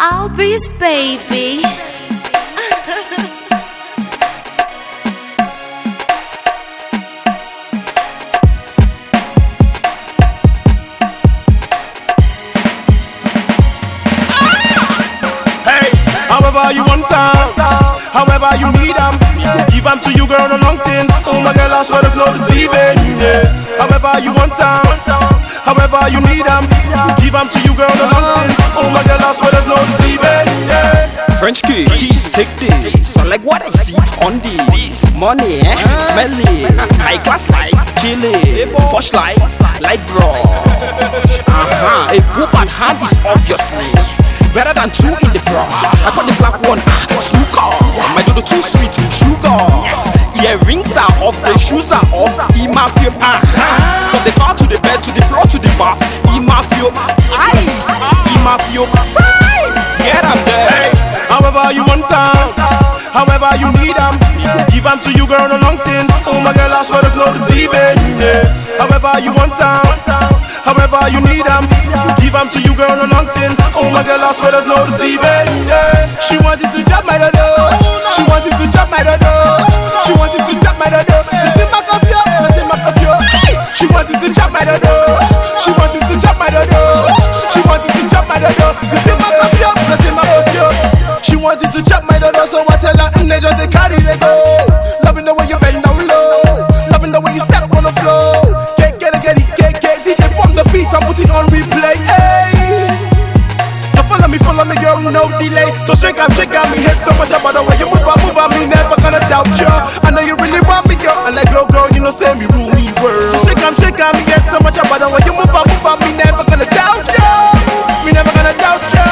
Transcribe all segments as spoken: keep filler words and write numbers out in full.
Albi's baby. Hey, however you want them, however you need them, give them to you, girl, on a long thing. Oh my girl, I swear there's no deceiving. Yeah. However you want them, however you need them, give them to you, girl, on a long thing. Oh my girl, I swear there's no deceiving. Yeah. French kiss, take this. I like what I see on this. Money, eh? Smelly, high class life, chilly, posh life, like bro. Uh-huh. A poop and hand is obviously better than two in the bra. I got the black one, ah, sugar. My dodo too sweet, sugar. Earrings are off, the shoes are off. E-mafia, uh-huh. From the car to the bed, to the floor, to the bath. E-mafia, ice. E-mafia, side. Get up there. Hey, however you want them, however you need them, give them to you, girl, on a long thing. Oh my girl, I swear there's no deceiving. Yeah. However you want them, however you need them, give them to you, girl, on a long thing. Oh my girl, I swear there's no deceiving. Yeah. She wanted to chop my dodo, she wanted to chop my dodo, she wanted to chop my dodo. This is my coffee, this is my coffee. She wanted to chop my dodo, she wanted to chop my dodo, she wanted to chop my dodo. This is my coffee, this is my coffee. She wanted to chop my dodo, so I tell her, and they just they carry they go. Loving the way you bend down low, loving the way you step on the floor. Get get it, get it, get get D J from the beats, I'm putting on replay. Hey. So follow me, follow me, girl, no delay. So shake on, shake on me, head so much about the way you move on, move on, me never gonna doubt you. I know you really want me, girl, and like glow, girl, you know, say me rule me world. So shake on, shake on me, head so much about the way you move on, move on, me never gonna doubt you. Me never gonna doubt you.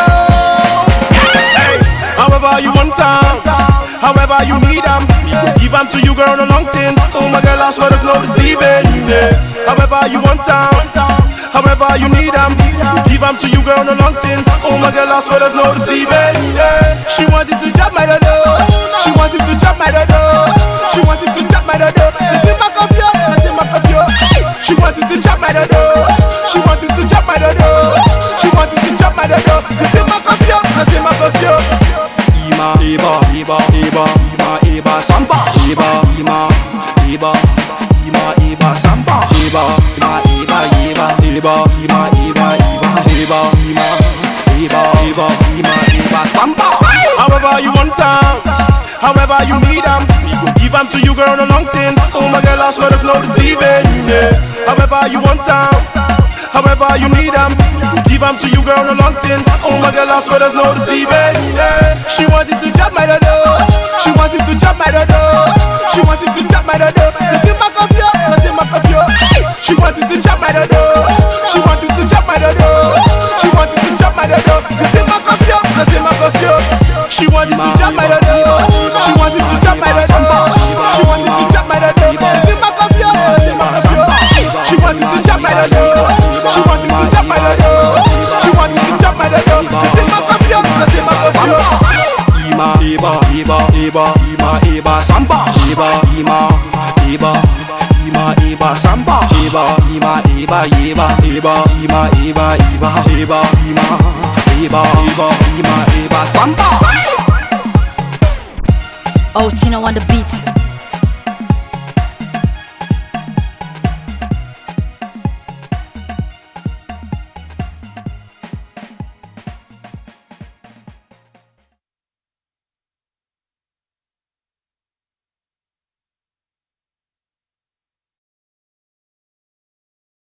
Hey, however you want them, however you need them, give them to you, girl, on a long thing. Oh my girl, I swear there's no deceiving. Yeah. However you want them, however you need them, give them to you, girl, on a long thing. Oh my girl, I swear there's no deceiving. Yeah. She wanted to chop my dodo, she wanted to chop my dodo, she wanted to chop my dodo. This is my coffee, this is my coffee. She wanted to chop my dodo, she wanted to chop my dodo, she wanted to chop my dodo. This is my coffee, this is my coffee. Ima, Eba, Eba, Eba, Ima, Eba, Samba. Eba, Ima, Eba, Ima, Eba, Samba. Eba, Ima, Eba, Eba, Eba, Ima, Eba, Eba, Eba, Ima, Eba, Eba, Ima, Eba, Samba. However you want them, however you need them, give them to you, girl, on a long thing. Oh my girl, I swear there's no deceiving. Yeah. However you want them, however you need them, give them to you, girl, on a long thing. Oh my girl, I swear there's no deceiving. Yeah. She wanted to chop my dodo, she wanted to chop my dodo, she wanted to chop my dodo. This is my coffee, this is my coffee. She wanted to chop my dodo, she wanted to chop my dodo, she wanted to chop my dodo. This is my coffee, this is my coffee. She wanted to chop my dodo, she wanted to chop my dodo, she wanted to chop my dodo. This is my coffee, this is my coffee. She wanted to chop my dodo, she wanted to chop my dodo, she wanted to chop my dodo. This is my coffee, this is my coffee. Ima, Eba, Eba, Eba, Ima, Eba, Samba. Eba, Ima, Eba, Ima, Eba, Samba. Eba, Ima, Eba, Eba, Eba, Ima, Eba, Eba, Eba, Ima, Eba, Eba, Ima, Eba, Samba. Oh, Tino on the beat.